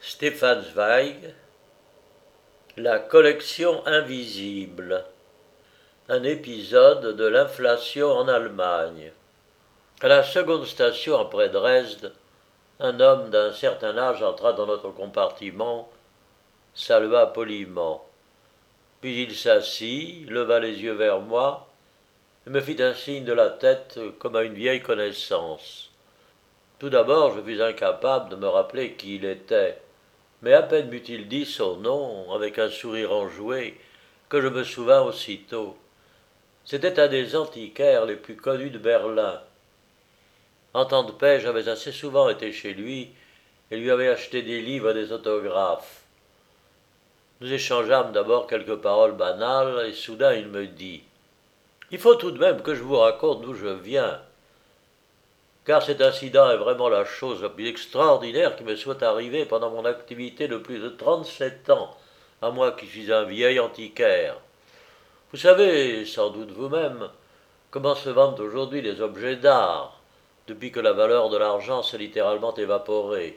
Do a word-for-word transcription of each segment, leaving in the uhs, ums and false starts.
Stefan Zweig, La collection invisible, un épisode de l'inflation en Allemagne. À la seconde station après Dresde, un homme d'un certain âge entra dans notre compartiment, salua poliment. Puis il s'assit, leva les yeux vers moi et me fit un signe de la tête comme à une vieille connaissance. Tout d'abord, je fus incapable de me rappeler qui il était, mais à peine m'eut-il dit son nom, avec un sourire enjoué, que je me souvins aussitôt. C'était un des antiquaires les plus connus de Berlin. En temps de paix, j'avais assez souvent été chez lui et lui avais acheté des livres et des autographes. Nous échangeâmes d'abord quelques paroles banales et soudain il me dit « Il faut tout de même que je vous raconte d'où je viens, car cet incident est vraiment la chose la plus extraordinaire qui me soit arrivée pendant mon activité de plus de trente-sept ans, à moi qui suis un vieil antiquaire. Vous savez, sans doute vous-même, comment se vendent aujourd'hui les objets d'art, depuis que la valeur de l'argent s'est littéralement évaporée.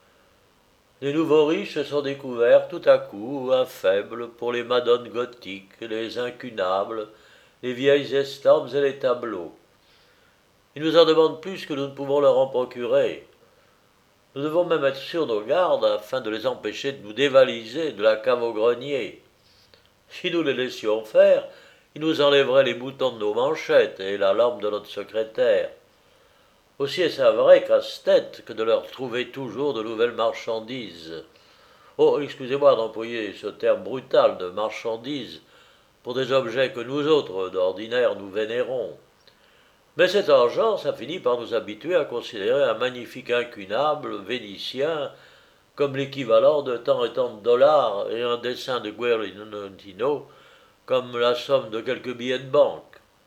Les nouveaux riches se sont découverts tout à coup un faible pour les madones gothiques, les incunables, les vieilles estampes et les tableaux. Ils nous en demandent plus que nous ne pouvons leur en procurer. Nous devons même être sur nos gardes afin de les empêcher de nous dévaliser de la cave au grenier. Si nous les laissions faire, ils nous enlèveraient les boutons de nos manchettes et la lampe de notre secrétaire. Aussi est-ce un vrai casse-tête que de leur trouver toujours de nouvelles marchandises. Oh, excusez-moi d'employer ce terme brutal de marchandises pour des objets que nous autres, d'ordinaire, nous vénérons. Mais cet argent, ça finit par nous habituer à considérer un magnifique incunable vénitien comme l'équivalent de tant et tant de dollars et un dessin de Guerino comme la somme de quelques billets de banque.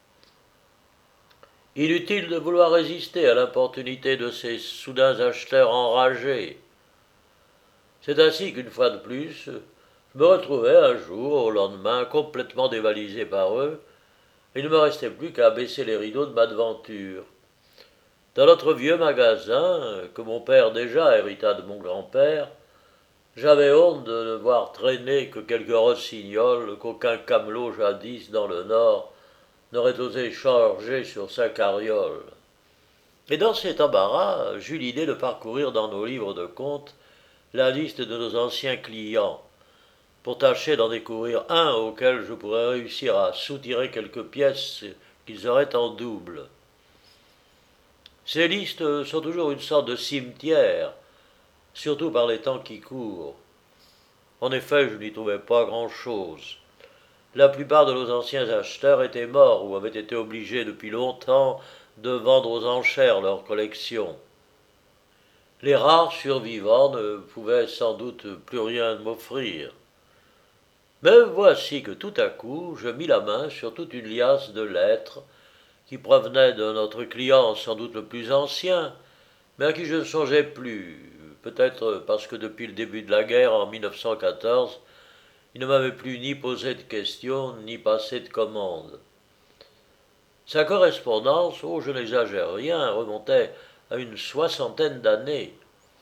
Inutile de vouloir résister à l'importunité de ces soudains acheteurs enragés. C'est ainsi qu'une fois de plus, je me retrouvai un jour, au lendemain, complètement dévalisé par eux, et il ne me restait plus qu'à baisser les rideaux de ma devanture. Dans notre vieux magasin, que mon père déjà hérita de mon grand-père, j'avais honte de ne voir traîner que quelques rossignols qu'aucun camelot jadis dans le Nord n'aurait osé charger sur sa carriole. Et dans cet embarras, j'eus l'idée de parcourir dans nos livres de compte la liste de nos anciens clients, pour tâcher d'en découvrir un auquel je pourrais réussir à soutirer quelques pièces qu'ils auraient en double. Ces listes sont toujours une sorte de cimetière, surtout par les temps qui courent. En effet, je n'y trouvais pas grand-chose. La plupart de nos anciens acheteurs étaient morts ou avaient été obligés depuis longtemps de vendre aux enchères leurs collections. Les rares survivants ne pouvaient sans doute plus rien m'offrir. Mais voici que tout à coup, je mis la main sur toute une liasse de lettres qui provenaient de notre client sans doute le plus ancien, mais à qui je ne songeais plus, peut-être parce que depuis le début de la guerre en mille neuf cent quatorze, il ne m'avait plus ni posé de questions, ni passé de commandes. Sa correspondance, oh je n'exagère rien, remontait à une soixantaine d'années.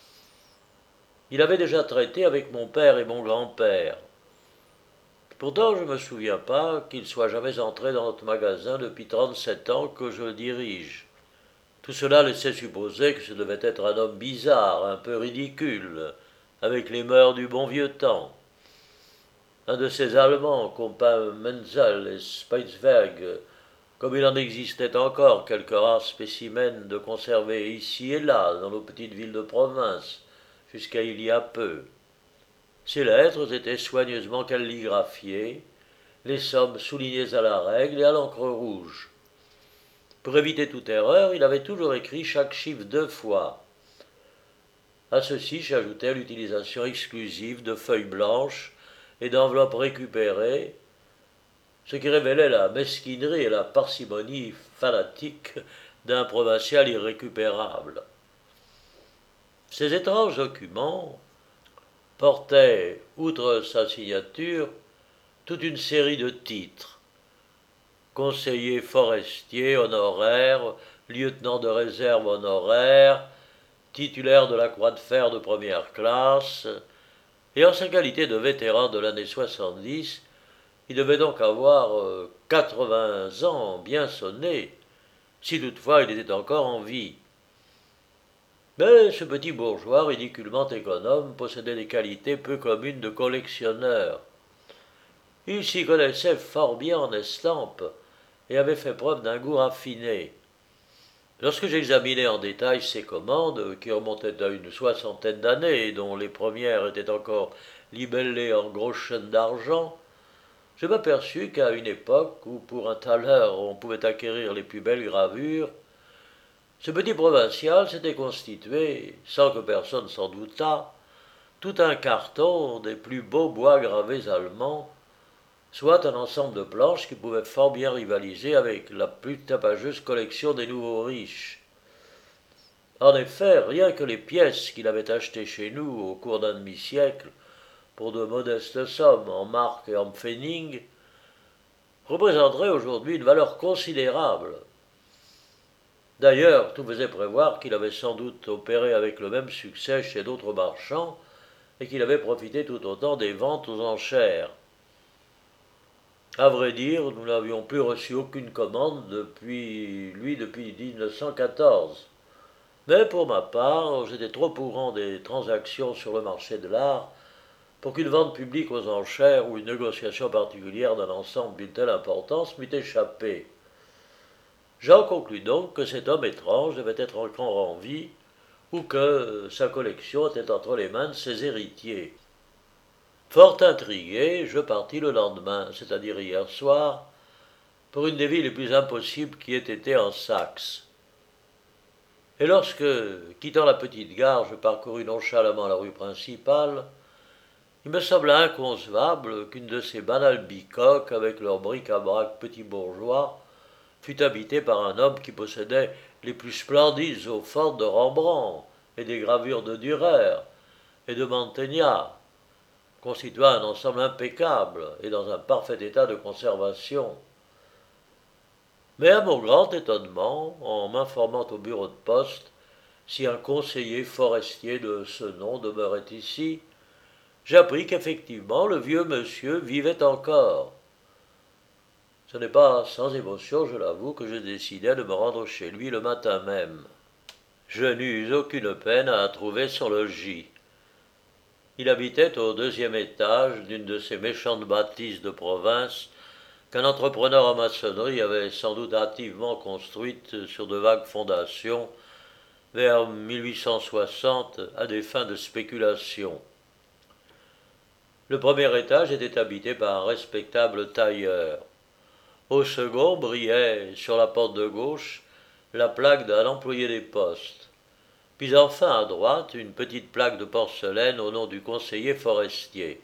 Il avait déjà traité avec mon père et mon grand-père. Pourtant, je ne me souviens pas qu'il soit jamais entré dans notre magasin depuis trente-sept ans que je le dirige. Tout cela laissait supposer que ce devait être un homme bizarre, un peu ridicule, avec les mœurs du bon vieux temps. Un de ces Allemands qu'on peint Menzel et Speitzberg, comme il en existait encore quelques rares spécimens de conservés ici et là dans nos petites villes de province, jusqu'à il y a peu. Ces lettres étaient soigneusement calligraphiées, les sommes soulignées à la règle et à l'encre rouge. Pour éviter toute erreur, il avait toujours écrit chaque chiffre deux fois. À ceci j'ajoutais l'utilisation exclusive de feuilles blanches et d'enveloppes récupérées, ce qui révélait la mesquinerie et la parcimonie fanatique d'un provincial irrécupérable. Ces étranges documents portaient, outre sa signature, toute une série de titres. Conseiller forestier honoraire, lieutenant de réserve honoraire, titulaire de la Croix de Fer de première classe, et en sa qualité de vétéran de l'année soixante-dix, il devait donc avoir euh, quatre-vingts ans bien sonnés, si toutefois il était encore en vie. Mais ce petit bourgeois ridiculement économe possédait des qualités peu communes de collectionneur. Il s'y connaissait fort bien en estampes et avait fait preuve d'un goût raffiné. Lorsque j'examinai en détail ses commandes, qui remontaient à une soixantaine d'années et dont les premières étaient encore libellées en grosses chaînes d'argent, je m'aperçus qu'à une époque où pour un thaler on pouvait acquérir les plus belles gravures, ce petit provincial s'était constitué, sans que personne s'en doutât, tout un carton des plus beaux bois gravés allemands, soit un ensemble de planches qui pouvait fort bien rivaliser avec la plus tapageuse collection des nouveaux riches. En effet, rien que les pièces qu'il avait achetées chez nous au cours d'un demi-siècle, pour de modestes sommes en marques et en pfennig, représenteraient aujourd'hui une valeur considérable. D'ailleurs, tout faisait prévoir qu'il avait sans doute opéré avec le même succès chez d'autres marchands et qu'il avait profité tout autant des ventes aux enchères. À vrai dire, nous n'avions plus reçu aucune commande depuis lui depuis mille neuf cent quatorze. Mais pour ma part, j'étais trop au courant des transactions sur le marché de l'art pour qu'une vente publique aux enchères ou une négociation particulière d'un ensemble d'une telle importance m'eût échappé. J'en conclus donc que cet homme étrange devait être encore en vie ou que sa collection était entre les mains de ses héritiers. Fort intrigué, je partis le lendemain, c'est-à-dire hier soir, pour une des villes les plus impossibles qui ait été en Saxe. Et lorsque, quittant la petite gare, je parcourus nonchalamment la rue principale, il me sembla inconcevable qu'une de ces banales bicoques, avec leurs bric-à-brac petits bourgeois, fût habitée par un homme qui possédait les plus splendides eaux-fortes de Rembrandt, et des gravures de Dürer, et de Mantegna, constituant un ensemble impeccable et dans un parfait état de conservation. Mais à mon grand étonnement, en m'informant au bureau de poste si un conseiller forestier de ce nom demeurait ici, j'appris qu'effectivement le vieux monsieur vivait encore. Ce n'est pas sans émotion, je l'avoue, que je décidai de me rendre chez lui le matin même. Je n'eus aucune peine à trouver son logis. Il habitait au deuxième étage d'une de ces méchantes bâtisses de province qu'un entrepreneur en maçonnerie avait sans doute hâtivement construites sur de vagues fondations vers mille huit cent soixante à des fins de spéculation. Le premier étage était habité par un respectable tailleur. Au second brillait, sur la porte de gauche, la plaque d'un employé des postes. Puis enfin à droite, une petite plaque de porcelaine au nom du conseiller forestier.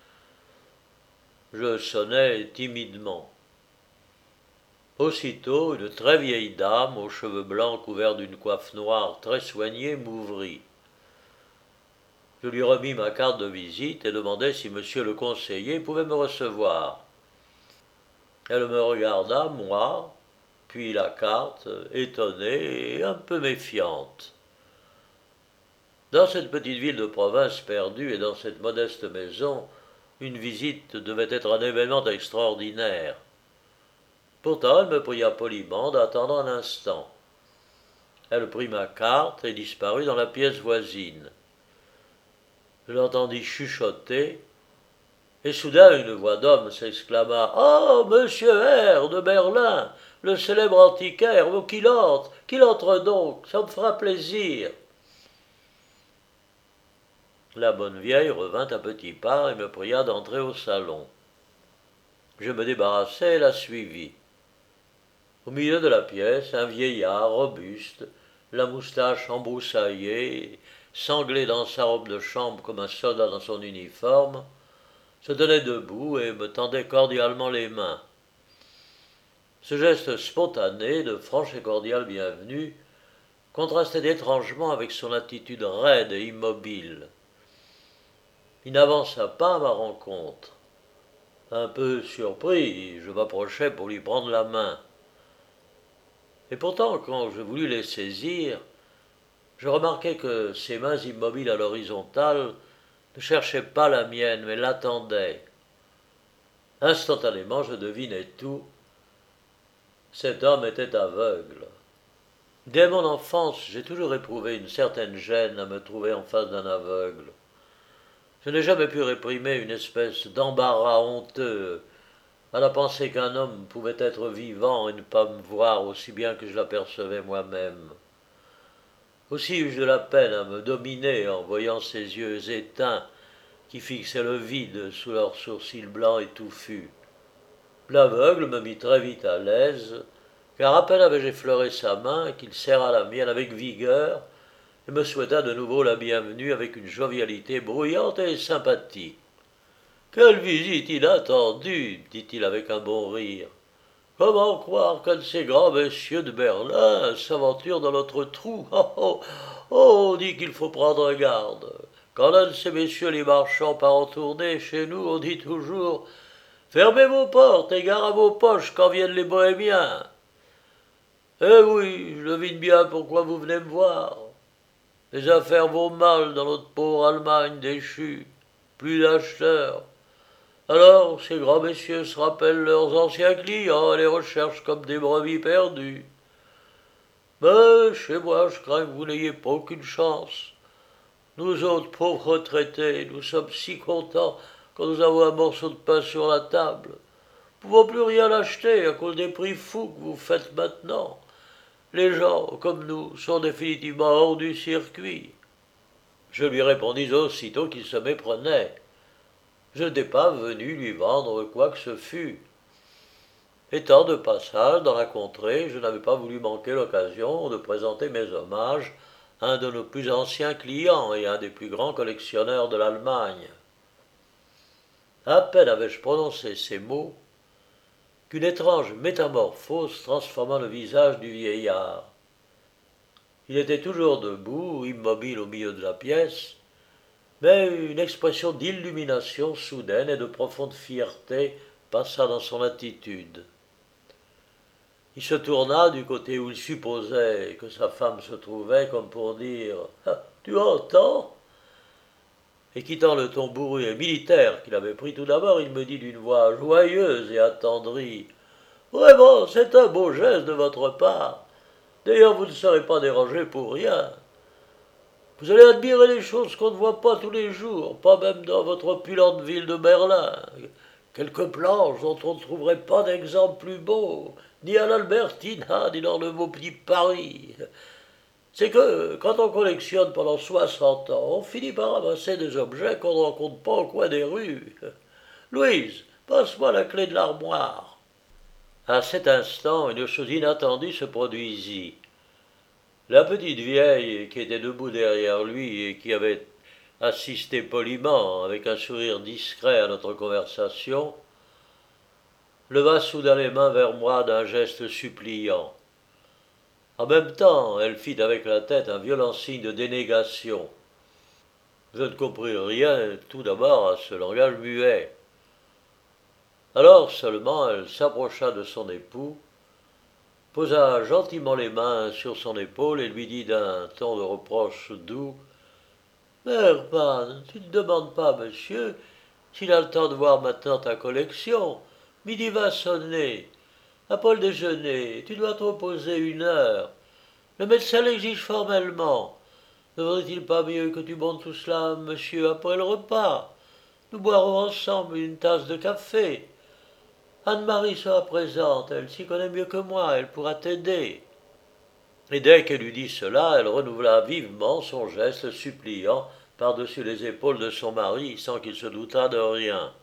Je sonnai timidement. Aussitôt, une très vieille dame, aux cheveux blancs couverts d'une coiffe noire très soignée, m'ouvrit. Je lui remis ma carte de visite et demandai si monsieur le conseiller pouvait me recevoir. Elle me regarda, moi, puis la carte, étonnée et un peu méfiante. Dans cette petite ville de province perdue et dans cette modeste maison, une visite devait être un événement extraordinaire. Pourtant, elle me pria poliment d'attendre un instant. Elle prit ma carte et disparut dans la pièce voisine. Je l'entendis chuchoter, et soudain une voix d'homme s'exclama « Oh, monsieur R. de Berlin, le célèbre antiquaire, oh, qu'il entre, qu'il entre donc, ça me fera plaisir !» La bonne vieille revint à petits pas et me pria d'entrer au salon. Je me débarrassai et la suivis. Au milieu de la pièce, un vieillard robuste, la moustache embroussaillée, sanglé dans sa robe de chambre comme un soldat dans son uniforme, se tenait debout et me tendait cordialement les mains. Ce geste spontané, de franche et cordiale bienvenue, contrastait étrangement avec son attitude raide et immobile. Il n'avança pas à ma rencontre. Un peu surpris, je m'approchai pour lui prendre la main. Et pourtant, quand je voulus les saisir, Je remarquai que ses mains immobiles à l'horizontale ne cherchaient pas la mienne, mais l'attendaient. Instantanément, je devinai tout. Cet homme était aveugle. Dès mon enfance, j'ai toujours éprouvé une certaine gêne à me trouver en face d'un aveugle. Je n'ai jamais pu réprimer une espèce d'embarras honteux à la pensée qu'un homme pouvait être vivant et ne pas me voir aussi bien que je l'apercevais moi-même. Aussi eus-je de la peine à me dominer en voyant ses yeux éteints qui fixaient le vide sous leurs sourcils blancs et touffus. L'aveugle me mit très vite à l'aise, car à peine avais-je effleuré sa main qu'il serra la mienne avec vigueur et me souhaita de nouveau la bienvenue avec une jovialité bruyante et sympathique. « Quelle visite inattendue !» dit-il avec un bon rire. « Comment croire qu'un de ces grands messieurs de Berlin s'aventure dans notre trou? Oh, oh, oh, on dit qu'il faut prendre garde. Quand l'un de ces messieurs les marchands part en tournée, chez nous, on dit toujours « Fermez vos portes et gare à vos poches quand viennent les bohémiens. » Eh oui, je devine bien pourquoi vous venez me voir. Les affaires vont mal dans notre pauvre Allemagne déchue. Plus d'acheteurs. Alors, ces grands messieurs se rappellent leurs anciens clients et les recherchent comme des brebis perdues. Mais chez moi, je crains que vous n'ayez pas aucune chance. Nous autres pauvres retraités, nous sommes si contents quand nous avons un morceau de pain sur la table. Nous ne pouvons plus rien acheter à cause des prix fous que vous faites maintenant. Les gens, comme nous, sont définitivement hors du circuit. Je lui répondis aussitôt qu'il se méprenait. Je n'étais pas venu lui vendre quoi que ce fût. Étant de passage dans la contrée, je n'avais pas voulu manquer l'occasion de présenter mes hommages à un de nos plus anciens clients et un des plus grands collectionneurs de l'Allemagne. À peine avais-je prononcé ces mots qu'une étrange métamorphose transforma le visage du vieillard. Il était toujours debout, immobile au milieu de la pièce, mais une expression d'illumination soudaine et de profonde fierté passa dans son attitude. Il se tourna du côté où il supposait que sa femme se trouvait, comme pour dire ah, « Tu entends ?» Et quittant le ton bourru et militaire qu'il avait pris tout d'abord, il me dit d'une voix joyeuse et attendrie « Vraiment, c'est un beau geste de votre part. D'ailleurs, vous ne serez pas dérangé pour rien. Vous allez admirer les choses qu'on ne voit pas tous les jours, pas même dans votre opulente ville de Berlin. Quelques planches dont on ne trouverait pas d'exemple plus beau, ni à l'Albertina, ni dans le beau petit Paris. C'est que, quand on collectionne pendant soixante ans, on finit par amasser des objets qu'on ne rencontre pas au coin des rues. Louise, passe-moi la clé de l'armoire. » À cet instant, une chose inattendue se produisit. La petite vieille, qui était debout derrière lui et qui avait assisté poliment, avec un sourire discret à notre conversation, leva soudain les mains vers moi d'un geste suppliant. En même temps, elle fit avec la tête un violent signe de dénégation. Je ne compris rien, tout d'abord, à ce langage muet. Alors seulement elle s'approcha de son époux, posa gentiment les mains sur son épaule et lui dit d'un ton de reproche doux « Mais Hermann, tu ne demandes pas, monsieur, s'il a le temps de voir maintenant ta collection. Midi va sonner. Après le déjeuner, tu dois te reposer une heure. Le médecin l'exige formellement. Ne vaudrait-il pas mieux que tu montes tout cela, monsieur, après le repas? Nous boirons ensemble une tasse de café. Anne-Marie sera présente, elle s'y connaît mieux que moi, elle pourra t'aider. » Et dès qu'elle eut dit cela, elle renouvela vivement son geste suppliant par-dessus les épaules de son mari, sans qu'il se doutât de rien.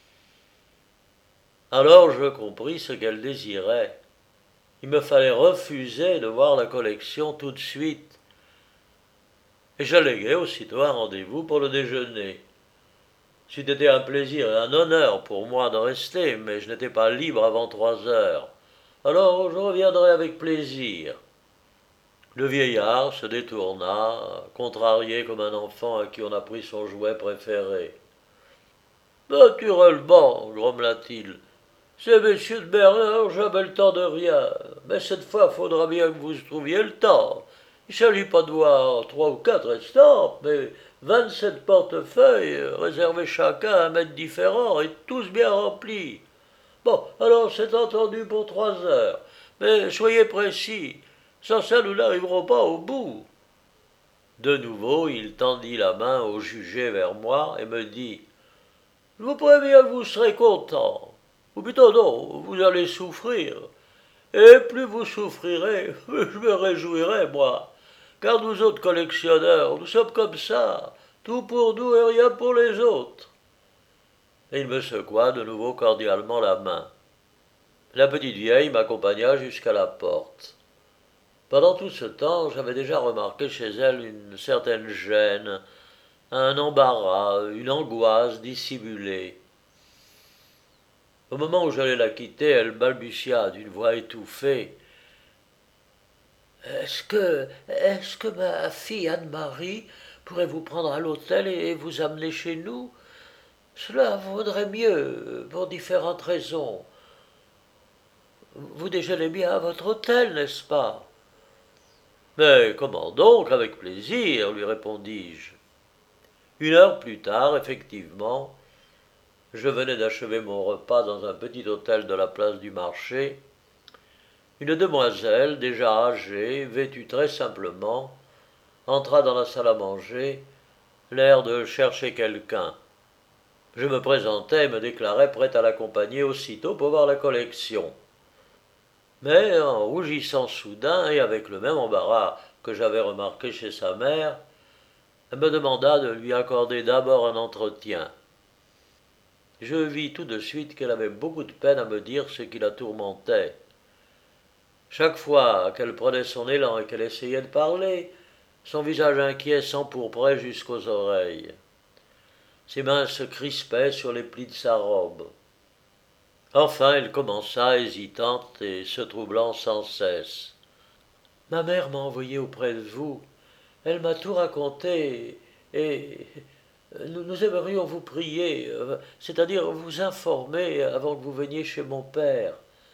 Alors je compris ce qu'elle désirait. Il me fallait refuser de voir la collection tout de suite. Et je léguai aussitôt un rendez-vous pour le déjeuner. C'eût été un plaisir et un honneur pour moi de rester, mais je n'étais pas libre avant trois heures. Alors je reviendrai avec plaisir. Le vieillard se détourna, contrarié comme un enfant à qui on a pris son jouet préféré. « Naturellement, grommela-t-il, ces messieurs de Berlin n'ont jamais le temps de rien, mais cette fois, faudra bien que vous trouviez le temps. Il ne s'agit pas de voir trois ou quatre estampes, mais vingt-sept portefeuilles, réservés chacun à un mètre différent et tous bien remplis. Bon, alors c'est entendu pour trois heures, mais soyez précis, sans ça nous n'arriverons pas au bout. De nouveau, il tendit la main au jugé vers moi et me dit « Je vous préviens que vous serez content. Ou plutôt non, vous allez souffrir. Et plus vous souffrirez, plus je me réjouirai, moi. Car nous autres collectionneurs, nous sommes comme ça, tout pour nous et rien pour les autres. » Et il me secoua de nouveau cordialement la main. La petite vieille m'accompagna jusqu'à la porte. Pendant tout ce temps, j'avais déjà remarqué chez elle une certaine gêne, un embarras, une angoisse dissimulée. Au moment où j'allais la quitter, elle balbutia d'une voix étouffée. Est-ce que, est-ce que ma fille Anne-Marie pourrait vous prendre à l'hôtel et vous amener chez nous? Cela vaudrait mieux, pour différentes raisons. Vous déjeunez bien à votre hôtel, n'est-ce pas? Mais comment donc, avec plaisir, lui répondis-je. Une heure plus tard, effectivement, je venais d'achever mon repas dans un petit hôtel de la place du marché. Une demoiselle, déjà âgée, vêtue très simplement, entra dans la salle à manger, l'air de chercher quelqu'un. Je me présentai et me déclarai prêt à l'accompagner aussitôt pour voir la collection. Mais, en rougissant soudain et avec le même embarras que j'avais remarqué chez sa mère, elle me demanda de lui accorder d'abord un entretien. Je vis tout de suite qu'elle avait beaucoup de peine à me dire ce qui la tourmentait. Chaque fois qu'elle prenait son élan et qu'elle essayait de parler, son visage inquiet s'empourprait jusqu'aux oreilles. Ses mains se crispaient sur les plis de sa robe. Enfin, elle commença, hésitante et se troublant sans cesse. « Ma mère m'a envoyé auprès de vous. Elle m'a tout raconté et nous, nous aimerions vous prier, c'est-à-dire vous informer avant que vous veniez chez mon père.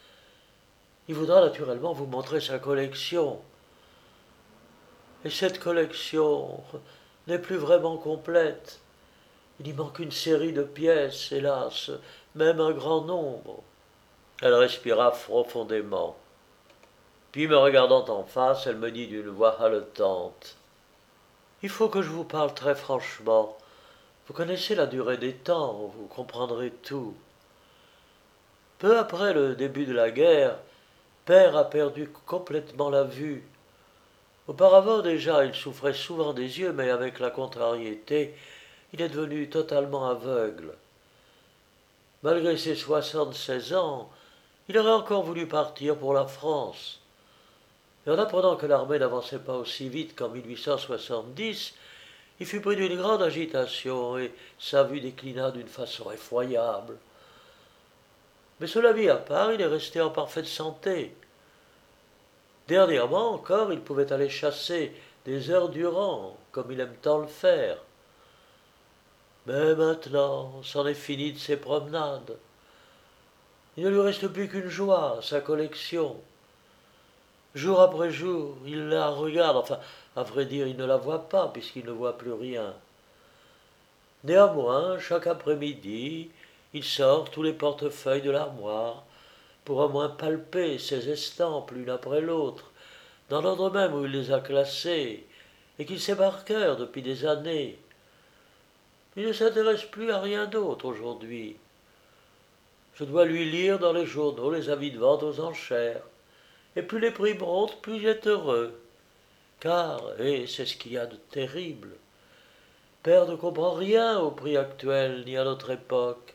Il voudra naturellement vous montrer sa collection. Et cette collection n'est plus vraiment complète. Il y manque une série de pièces, hélas, même un grand nombre. » Elle respira profondément. Puis, me regardant en face, elle me dit d'une voix haletante. « Il faut que je vous parle très franchement. Vous connaissez la durée des temps, vous comprendrez tout. Peu après le début de la guerre, Père a perdu complètement la vue. Auparavant déjà, il souffrait souvent des yeux, mais avec la contrariété, il est devenu totalement aveugle. Malgré ses soixante-seize ans, il aurait encore voulu partir pour la France. Et en apprenant que l'armée n'avançait pas aussi vite qu'en mille huit cent soixante-dix, il fut pris d'une grande agitation et sa vue déclina d'une façon effroyable. Mais cela mis à part, il est resté en parfaite santé. Dernièrement encore, il pouvait aller chasser des heures durant, comme il aime tant le faire. Mais maintenant, c'en est fini de ses promenades. Il ne lui reste plus qu'une joie, sa collection. Jour après jour, il la regarde, enfin, à vrai dire, il ne la voit pas, puisqu'il ne voit plus rien. Néanmoins, chaque après-midi, il sort tous les portefeuilles de l'armoire, pour au moins palper ces estampes l'une après l'autre, dans l'ordre même où il les a classées, et qu'il sait par cœur depuis des années. Il ne s'intéresse plus à rien d'autre aujourd'hui. Je dois lui lire dans les journaux les avis de vente aux enchères, et plus les prix montent, plus il est heureux. Car, et c'est ce qu'il y a de terrible, Père ne comprend rien au prix actuel ni à notre époque.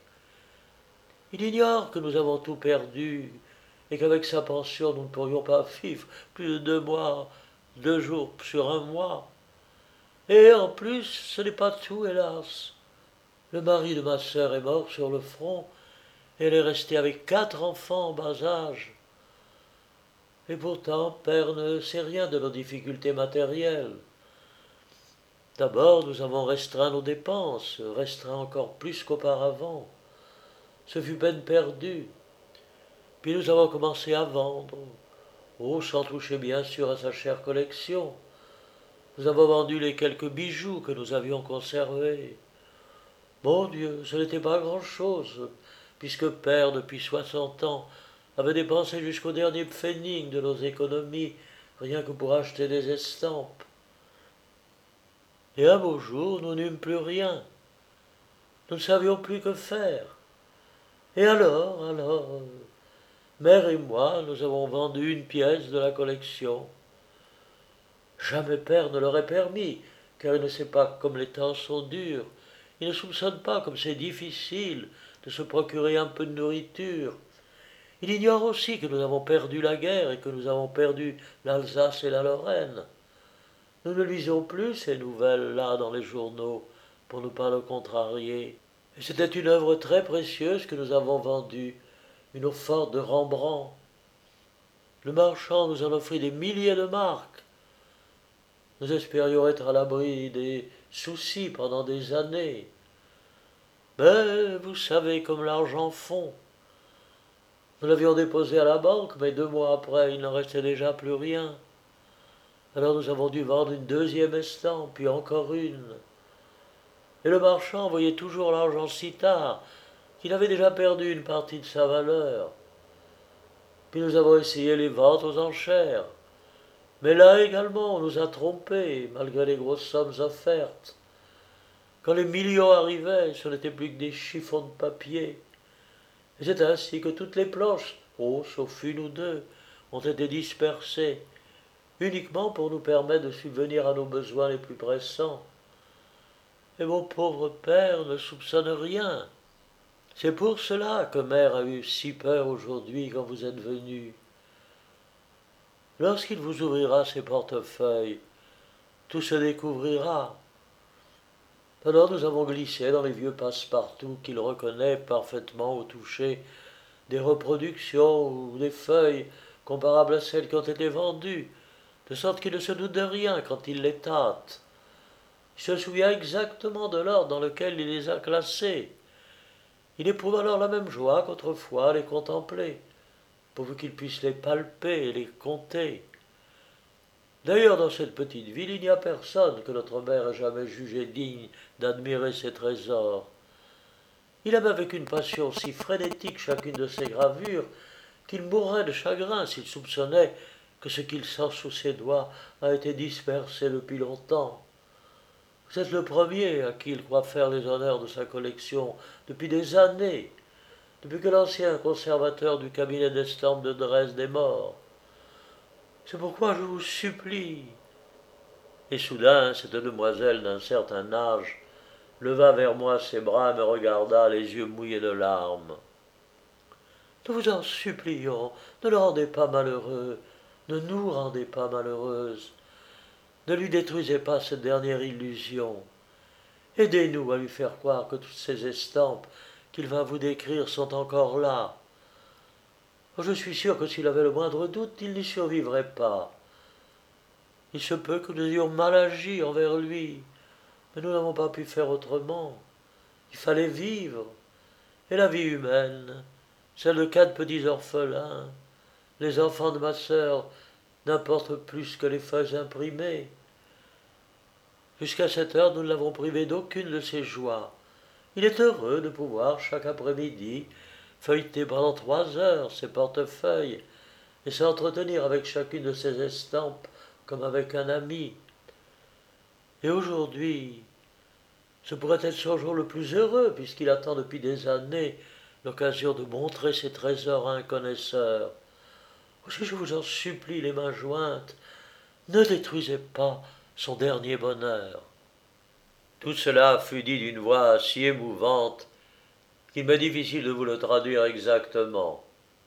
Il ignore que nous avons tout perdu, et qu'avec sa pension nous ne pourrions pas vivre plus de deux mois, deux jours sur un mois. Et en plus, ce n'est pas tout, hélas. Le mari de ma sœur est mort sur le front, et elle est restée avec quatre enfants en bas âge. Et pourtant, Père ne sait rien de nos difficultés matérielles. D'abord, nous avons restreint nos dépenses, restreint encore plus qu'auparavant. Ce fut peine perdue. Puis nous avons commencé à vendre, oh, sans toucher bien sûr à sa chère collection. Nous avons vendu les quelques bijoux que nous avions conservés. Mon Dieu, ce n'était pas grand-chose, puisque père, depuis soixante ans, avait dépensé jusqu'au dernier pfennig de nos économies, rien que pour acheter des estampes. Et un beau jour, nous n'eûmes plus rien. Nous ne savions plus que faire. Et alors, alors, mère et moi, nous avons vendu une pièce de la collection. Jamais père ne l'aurait permis, car il ne sait pas comme les temps sont durs. Il ne soupçonne pas comme c'est difficile de se procurer un peu de nourriture. Il ignore aussi que nous avons perdu la guerre et que nous avons perdu l'Alsace et la Lorraine. Nous ne lisons plus ces nouvelles-là dans les journaux pour ne pas le contrarier. Et c'était une œuvre très précieuse que nous avons vendue, une eau-forte de Rembrandt. Le marchand nous en offrit des milliers de marques. Nous espérions être à l'abri des soucis pendant des années. Mais vous savez comme l'argent fond. Nous l'avions déposé à la banque, mais deux mois après, il n'en restait déjà plus rien. Alors nous avons dû vendre une deuxième estampe, puis encore une. Et le marchand voyait toujours l'argent si tard qu'il avait déjà perdu une partie de sa valeur. Puis nous avons essayé les ventes aux enchères. Mais là également, on nous a trompés, malgré les grosses sommes offertes. Quand les millions arrivaient, ce n'était plus que des chiffons de papier. Et c'est ainsi que toutes les planches, oh, sauf une ou deux, ont été dispersées, uniquement pour nous permettre de subvenir à nos besoins les plus pressants. Et mon pauvre père ne soupçonne rien. C'est pour cela que mère a eu si peur aujourd'hui quand vous êtes venu. Lorsqu'il vous ouvrira ses portefeuilles, tout se découvrira. Alors nous avons glissé dans les vieux passe-partout qu'il reconnaît parfaitement au toucher des reproductions ou des feuilles comparables à celles qui ont été vendues, de sorte qu'il ne se doute de rien quand il les tâte. Il se souvient exactement de l'ordre dans lequel il les a classées. Il éprouve alors la même joie qu'autrefois à les contempler, pourvu qu'il puisse les palper et les compter. D'ailleurs, dans cette petite ville, il n'y a personne que notre mère ait jamais jugé digne d'admirer ses trésors. Il aime avec une passion si frénétique chacune de ses gravures qu'il mourrait de chagrin s'il soupçonnait que ce qu'il sent sous ses doigts a été dispersé depuis longtemps. Vous êtes le premier à qui il croit faire les honneurs de sa collection depuis des années, depuis que l'ancien conservateur du cabinet d'estampes de Dresde est mort. C'est pourquoi je vous supplie. Et soudain, cette demoiselle d'un certain âge leva vers moi ses bras et me regarda, les yeux mouillés de larmes. Nous vous en supplions, ne le rendez pas malheureux, ne nous rendez pas malheureuses. Ne lui détruisez pas cette dernière illusion. Aidez-nous à lui faire croire que toutes ces estampes qu'il va vous décrire sont encore là. Je suis sûr que s'il avait le moindre doute, il n'y survivrait pas. Il se peut que nous ayons mal agi envers lui, mais nous n'avons pas pu faire autrement. Il fallait vivre, et la vie humaine, celle de quatre petits orphelins, les enfants de ma sœur, n'importe plus que les feuilles imprimées. Jusqu'à cette heure, nous ne l'avons privé d'aucune de ses joies. Il est heureux de pouvoir, chaque après-midi, feuilleter pendant trois heures ses portefeuilles et s'entretenir avec chacune de ses estampes comme avec un ami. Et aujourd'hui, ce pourrait être son jour le plus heureux, puisqu'il attend depuis des années l'occasion de montrer ses trésors à un connaisseur. Aussi, je vous en supplie, les mains jointes, ne détruisez pas son dernier bonheur. Tout cela fut dit d'une voix si émouvante qu'il m'est difficile de vous le traduire exactement.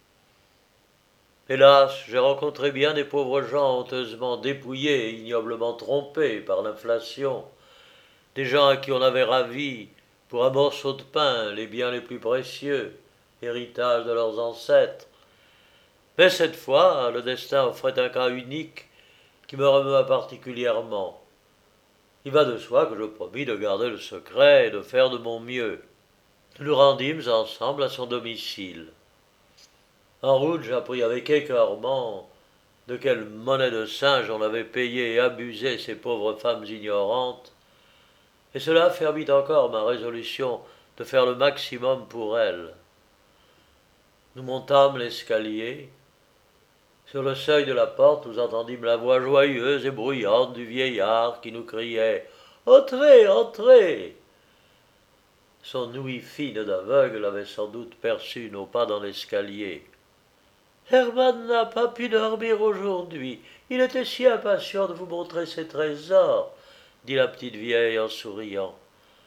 Hélas, j'ai rencontré bien des pauvres gens honteusement dépouillés et ignoblement trompés par l'inflation, des gens à qui on avait ravi, pour un morceau de pain, les biens les plus précieux, héritage de leurs ancêtres. Mais cette fois, le destin offrait un cas unique qui me remua particulièrement. Il va de soi que je promis de garder le secret et de faire de mon mieux. Nous nous rendîmes ensemble à son domicile. En route, j'appris avec écœurement de quelle monnaie de singe on avait payé et abusé ces pauvres femmes ignorantes, et cela affermit encore ma résolution de faire le maximum pour elles. Nous montâmes l'escalier. Sur le seuil de la porte, nous entendîmes la voix joyeuse et bruyante du vieillard qui nous criait « Entrez, entrez !» Son ouïe fine d'aveugle avait sans doute perçu nos pas dans l'escalier. « Hermann n'a pas pu dormir aujourd'hui. Il était si impatient de vous montrer ses trésors, » dit la petite vieille en souriant.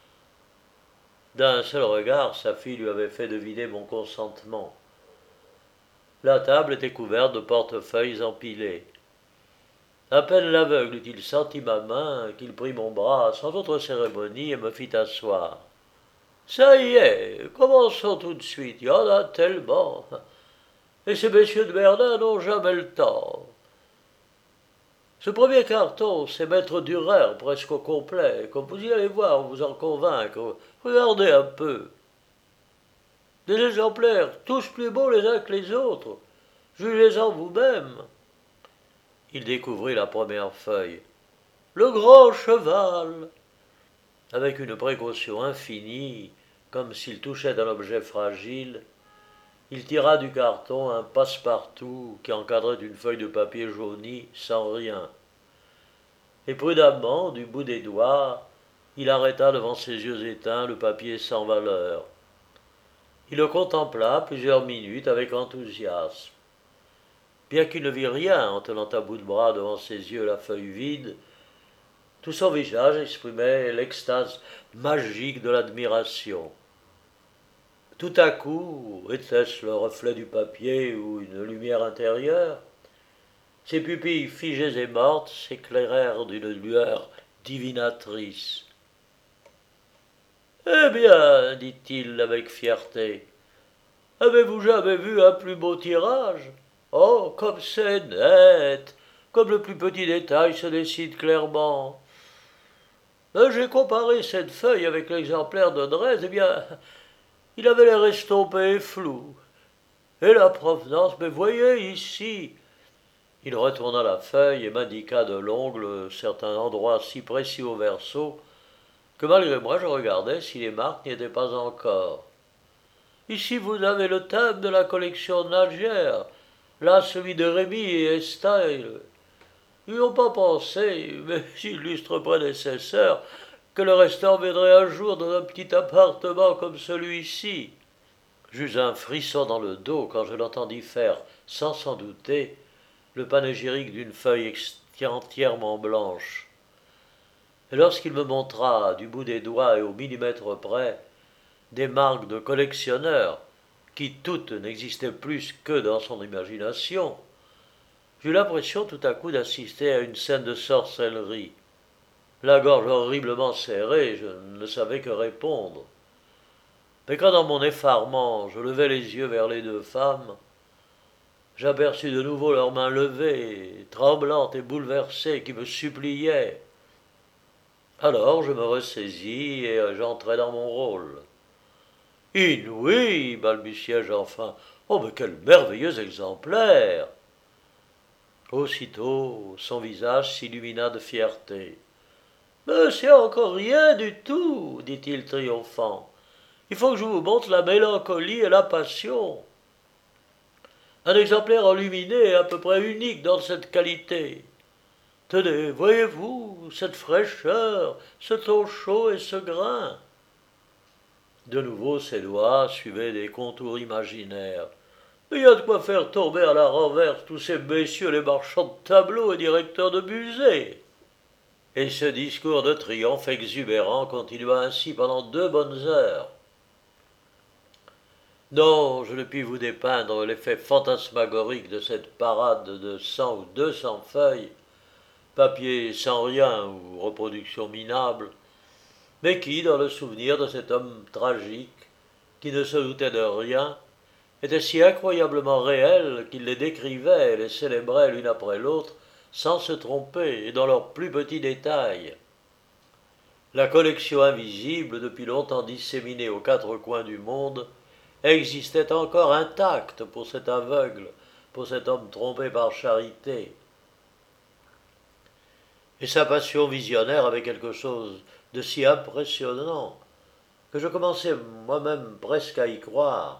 D'un seul regard, sa fille lui avait fait deviner mon consentement. La table était couverte de portefeuilles empilés. À peine l'aveugle eut-il senti ma main qu'il prit mon bras sans autre cérémonie et me fit asseoir. « Ça y est, commençons tout de suite, il y en a tellement. Et ces messieurs de Berlin n'ont jamais le temps. Ce premier carton, c'est Maître Dürer presque au complet. Comme vous y allez voir, vous en convaincre. Regardez un peu. Des exemplaires, tous plus beaux les uns que les autres. Jugez-en vous-même. » Il découvrit la première feuille. « Le grand cheval !» Avec une précaution infinie, comme s'il touchait un objet fragile, il tira du carton un passe-partout qui encadrait une feuille de papier jauni sans rien. Et prudemment, du bout des doigts, il arrêta devant ses yeux éteints le papier sans valeur. Il le contempla plusieurs minutes avec enthousiasme. Bien qu'il ne vît rien en tenant à bout de bras devant ses yeux la feuille vide, tout son visage exprimait l'extase magique de l'admiration. Tout à coup, était-ce le reflet du papier ou une lumière intérieure? Ses pupilles figées et mortes s'éclairèrent d'une lueur divinatrice. « Eh bien, dit-il avec fierté, avez-vous jamais vu un plus beau tirage? Oh, comme c'est net, comme le plus petit détail se décide clairement. J'ai comparé cette feuille avec l'exemplaire de Dresde, eh bien, il avait l'air estompé et flou. Et la provenance, mais voyez ici. » Il retourna la feuille et m'indiqua de l'ongle certains endroits si précis au verso que malgré moi je regardais si les marques n'y étaient pas encore. « Ici vous avez le thème de la collection Nagier, là celui de Rémy et Estaille. Ils n'ont pas pensé, mes illustres prédécesseurs, que le restant viendrait un jour dans un petit appartement comme celui-ci. » J'eus un frisson dans le dos quand je l'entendis faire, sans s'en douter, le panégyrique d'une feuille entièrement blanche. Et lorsqu'il me montra, du bout des doigts et au millimètre près, des marques de collectionneur, qui toutes n'existaient plus que dans son imagination, j'eus l'impression tout à coup d'assister à une scène de sorcellerie. La gorge horriblement serrée, je ne savais que répondre. Mais quand dans mon effarement je levai les yeux vers les deux femmes, j'aperçus de nouveau leurs mains levées, tremblantes et bouleversées, qui me suppliaient. Alors je me ressaisis et j'entrai dans mon rôle. « Inouï !» balbutiai-je enfin. « Oh, mais quel merveilleux exemplaire !» Aussitôt, son visage s'illumina de fierté. « Mais c'est encore rien du tout, dit-il triomphant. Il faut que je vous montre la mélancolie et la passion. Un exemplaire enluminé à peu près unique dans cette qualité. Tenez, voyez-vous, cette fraîcheur, ce ton chaud et ce grain. » De nouveau, ses doigts suivaient des contours imaginaires. « Mais il y a de quoi faire tomber à la renverse tous ces messieurs les marchands de tableaux et directeurs de musées. » Et ce discours de triomphe exubérant continua ainsi pendant deux bonnes heures. Non, je ne puis vous dépeindre l'effet fantasmagorique de cette parade de cent ou deux cents feuilles, papier sans rien ou reproduction minable, mais qui, dans le souvenir de cet homme tragique, qui ne se doutait de rien, était si incroyablement réel qu'il les décrivait et les célébrait l'une après l'autre, sans se tromper et dans leurs plus petits détails. La collection invisible, depuis longtemps disséminée aux quatre coins du monde, existait encore intacte pour cet aveugle, pour cet homme trompé par charité. Et sa passion visionnaire avait quelque chose de si impressionnant que je commençais moi-même presque à y croire.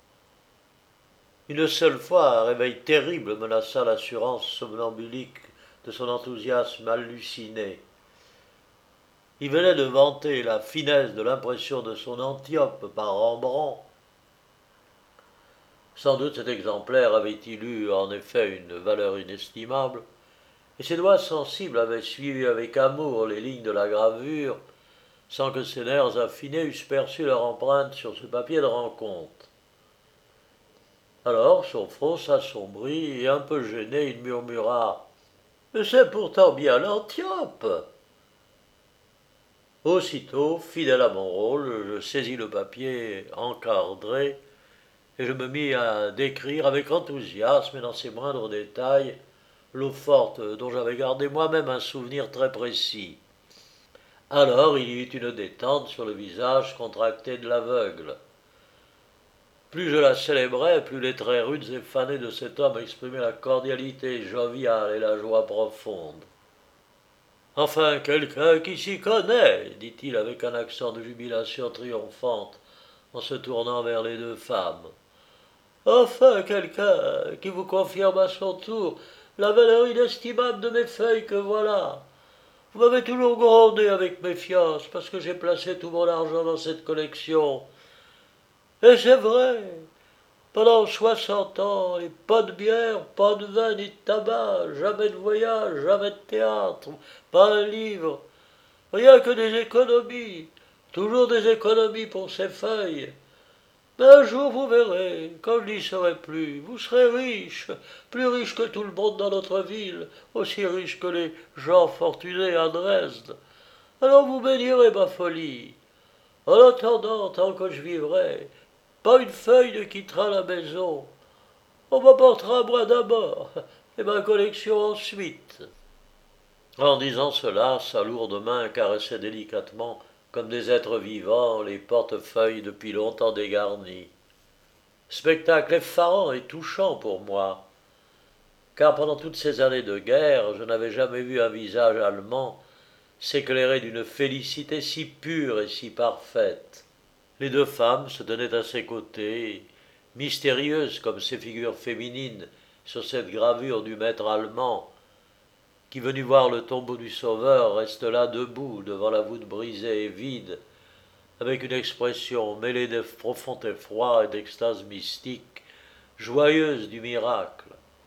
Une seule fois, un réveil terrible menaça l'assurance somnambulique de son enthousiasme halluciné. Il venait de vanter la finesse de l'impression de son Antiope par Rembrandt. Sans doute cet exemplaire avait-il eu en effet une valeur inestimable, et ses doigts sensibles avaient suivi avec amour les lignes de la gravure, sans que ses nerfs affinés eussent perçu leur empreinte sur ce papier de rencontre. Alors son front s'assombrit, et un peu gêné, il murmura « Mais c'est pourtant bien l'Antiope !» Aussitôt, fidèle à mon rôle, je saisis le papier encadré et je me mis à décrire avec enthousiasme et dans ses moindres détails l'eau forte dont j'avais gardé moi-même un souvenir très précis. Alors il y eut une détente sur le visage contracté de l'aveugle. Plus je la célébrais, plus les traits rudes et fanés de cet homme exprimaient la cordialité joviale et la joie profonde. « Enfin, quelqu'un qui s'y connaît, dit-il avec un accent de jubilation triomphante, en se tournant vers les deux femmes. Enfin, quelqu'un qui vous confirme à son tour la valeur inestimable de mes feuilles que voilà. Vous m'avez toujours grondé avec méfiance parce que j'ai placé tout mon argent dans cette collection. Et c'est vrai, pendant soixante ans, et pas de bière, pas de vin ni de tabac, jamais de voyage, jamais de théâtre, pas un livre, rien que des économies, toujours des économies pour ces feuilles. Mais un jour vous verrez, quand je n'y serai plus, vous serez riche, plus riche que tout le monde dans notre ville, aussi riche que les gens fortunés à Dresde. Alors vous bénirez ma folie. En attendant, tant que je vivrai, pas une feuille ne quittera la maison. On m'apportera moi d'abord, et ma collection ensuite. » En disant cela, sa lourde main caressait délicatement, comme des êtres vivants, les portefeuilles depuis longtemps dégarnis. Spectacle effarant et touchant pour moi, car pendant toutes ces années de guerre, je n'avais jamais vu un visage allemand s'éclairer d'une félicité si pure et si parfaite. Les deux femmes se tenaient à ses côtés, mystérieuses comme ces figures féminines sur cette gravure du maître allemand, qui, venu voir le tombeau du Sauveur, reste là debout devant la voûte brisée et vide, avec une expression mêlée de profond effroi et d'extase mystique, joyeuse du miracle.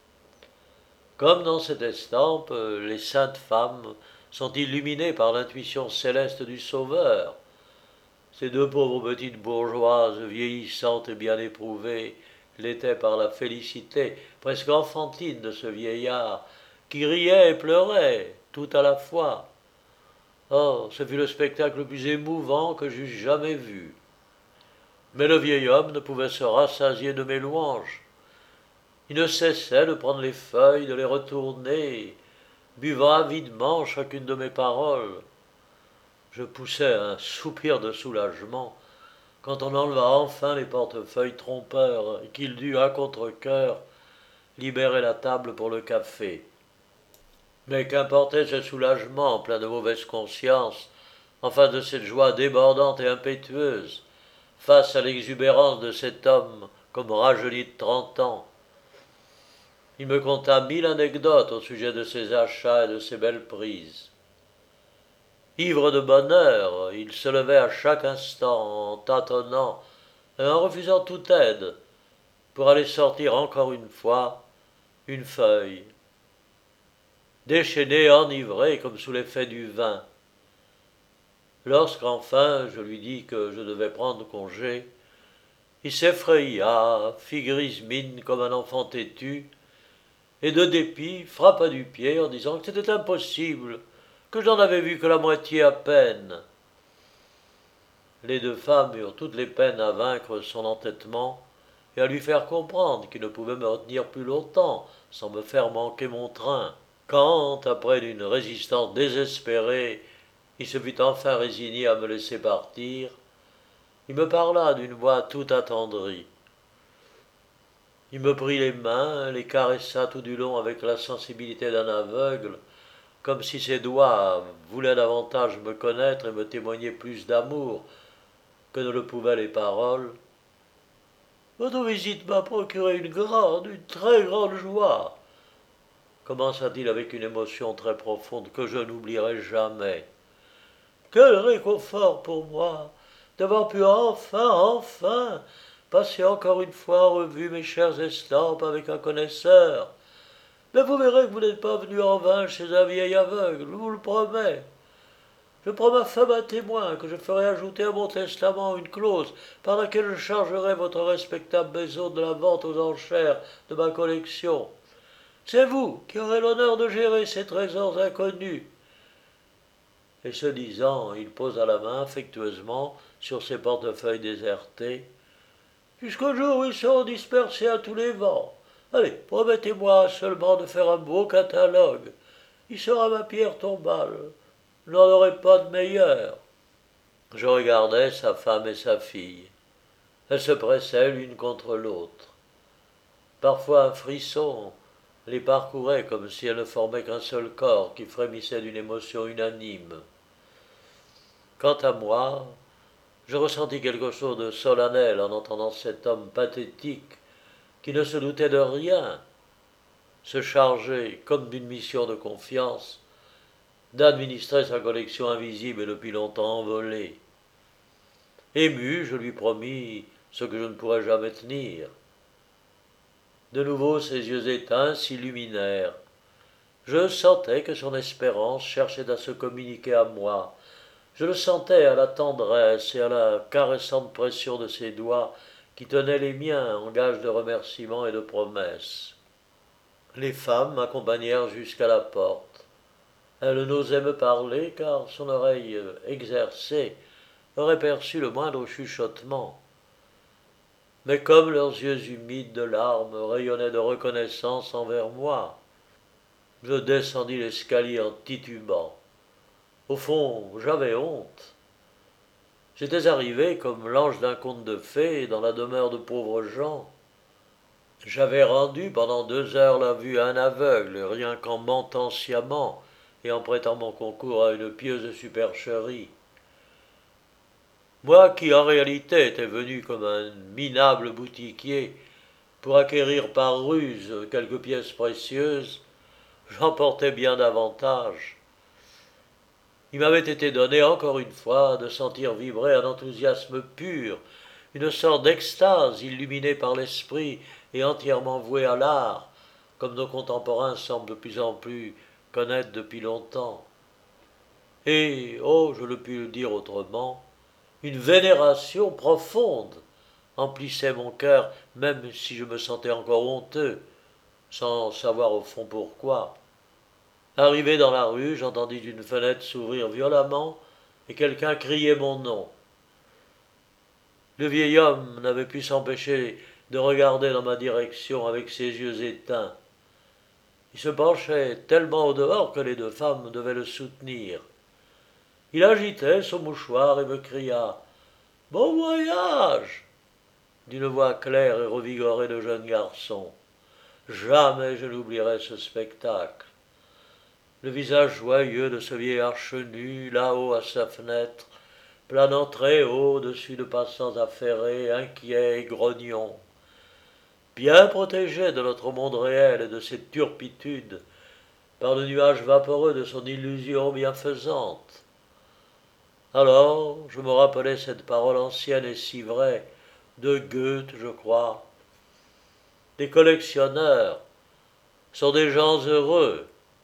Comme dans cette estampe, les saintes femmes sont illuminées par l'intuition céleste du Sauveur. Ces deux pauvres petites bourgeoises, vieillissantes et bien éprouvées, l'étaient par la félicité presque enfantine de ce vieillard, qui riait et pleurait, tout à la fois. Oh, ce fut le spectacle le plus émouvant que j'eusse jamais vu. Mais le vieil homme ne pouvait se rassasier de mes louanges. Il ne cessait de prendre les feuilles, de les retourner, buvant avidement chacune de mes paroles. Je poussai un soupir de soulagement quand on enleva enfin les portefeuilles trompeurs et qu'il dut, à contre-cœur, libérer la table pour le café. Mais qu'importait ce soulagement plein de mauvaise conscience en face de cette joie débordante et impétueuse, face à l'exubérance de cet homme comme rajeuni de trente ans. Il me conta mille anecdotes au sujet de ses achats et de ses belles prises. Ivre de bonheur, il se levait à chaque instant en tâtonnant et en refusant toute aide pour aller sortir encore une fois une feuille. Déchaîné, enivré comme sous l'effet du vin. Lorsqu'enfin je lui dis que je devais prendre congé, il s'effraya, fit grise mine comme un enfant têtu, et de dépit frappa du pied en disant que c'était impossible, que je n'en avais vu que la moitié à peine. Les deux femmes eurent toutes les peines à vaincre son entêtement et à lui faire comprendre qu'il ne pouvait me retenir plus longtemps sans me faire manquer mon train. Quand, après une résistance désespérée, il se fut enfin résigné à me laisser partir, il me parla d'une voix tout attendrie. Il me prit les mains, les caressa tout du long avec la sensibilité d'un aveugle, comme si ses doigts voulaient davantage me connaître et me témoigner plus d'amour que ne le pouvaient les paroles. Votre visite m'a procuré une grande, une très grande joie, commença-t-il avec une émotion très profonde que je n'oublierai jamais. Quel réconfort pour moi d'avoir pu enfin, enfin, passer encore une fois en revue mes chères estampes avec un connaisseur. Mais vous verrez que vous n'êtes pas venu en vain chez un vieil aveugle, je vous le promets. Je prends ma femme à témoin que je ferai ajouter à mon testament une clause par laquelle je chargerai votre respectable maison de la vente aux enchères de ma collection. C'est vous qui aurez l'honneur de gérer ces trésors inconnus. Et ce disant, il posa la main affectueusement sur ses portefeuilles désertés. Jusqu'au jour où ils seront dispersés à tous les vents. Allez, promettez-moi seulement de faire un beau catalogue. Il sera ma pierre tombale. Je n'en aurai pas de meilleure. Je regardais sa femme et sa fille. Elles se pressaient l'une contre l'autre. Parfois un frisson les parcourait comme si elles ne formaient qu'un seul corps qui frémissait d'une émotion unanime. Quant à moi, je ressentis quelque chose de solennel en entendant cet homme pathétique qui ne se doutait de rien, se charger, comme d'une mission de confiance, d'administrer sa collection invisible et depuis longtemps envolée. Ému, je lui promis ce que je ne pourrais jamais tenir. De nouveau ses yeux éteints s'illuminèrent. Je sentais que son espérance cherchait à se communiquer à moi. Je le sentais à la tendresse et à la caressante pression de ses doigts qui tenaient les miens en gage de remerciements et de promesses. Les femmes m'accompagnèrent jusqu'à la porte. Elle n'osait me parler car son oreille exercée aurait perçu le moindre chuchotement. Mais comme leurs yeux humides de larmes rayonnaient de reconnaissance envers moi, je descendis l'escalier en titubant. Au fond, j'avais honte. J'étais arrivé comme l'ange d'un conte de fées dans la demeure de pauvres gens. J'avais rendu pendant deux heures la vue à un aveugle, rien qu'en mentant sciemment et en prêtant mon concours à une pieuse supercherie. Moi qui en réalité étais venu comme un minable boutiquier pour acquérir par ruse quelques pièces précieuses, j'emportais bien davantage. Il m'avait été donné encore une fois de sentir vibrer un enthousiasme pur, une sorte d'extase illuminée par l'esprit et entièrement vouée à l'art, comme nos contemporains semblent de plus en plus connaître depuis longtemps. Et, oh, je ne puis le dire autrement, une vénération profonde emplissait mon cœur, même si je me sentais encore honteux, sans savoir au fond pourquoi. Arrivé dans la rue, j'entendis une fenêtre s'ouvrir violemment et quelqu'un crier mon nom. Le vieil homme n'avait pu s'empêcher de regarder dans ma direction avec ses yeux éteints. Il se penchait tellement au dehors que les deux femmes devaient le soutenir. Il agitait son mouchoir et me cria « Bon voyage !» d'une voix claire et revigorée de jeune garçon. Jamais je n'oublierai ce spectacle. Le visage joyeux de ce vieillard chenu, là-haut à sa fenêtre, planant très haut au-dessus de passants affairés, inquiets et grognons. Bien protégé de notre monde réel et de ses turpitudes, par le nuage vaporeux de son illusion bienfaisante. Alors, je me rappelai cette parole ancienne et si vraie, de Goethe, je crois. Les collectionneurs sont des gens heureux,